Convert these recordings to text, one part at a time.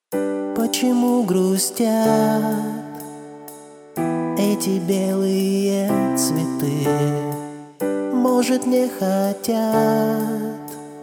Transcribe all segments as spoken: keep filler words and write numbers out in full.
Почему грустят эти белые цветы? Может, не хотят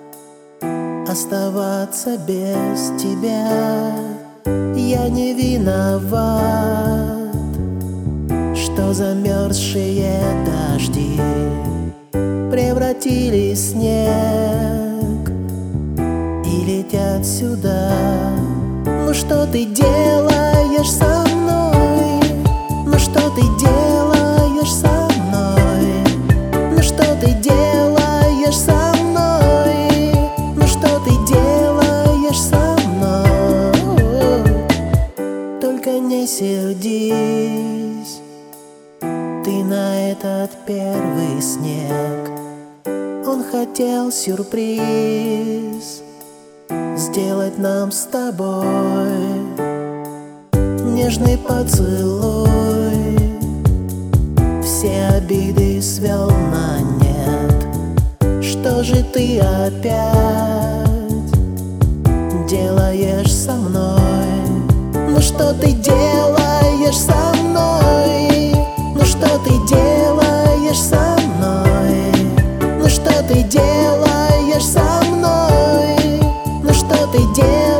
оставаться без тебя. Я не виноват, что замерзшие дожди превратили снег и летят сюда. Ну что ты делаешь со мной? Ну что ты делаешь со мной? Ну что ты делаешь со мной? Ну что ты делаешь со мной? Только не сердись ты на этот первый снег. Он хотел сюрприз сделать нам с тобой, нежный поцелуй, все обиды свел на нет. Что же ты опять делаешь со мной? Ну что ты делаешь со мной? Ну что ты делаешь со мной? Ну что ты делаешь со мной? Ну что ты делаешь?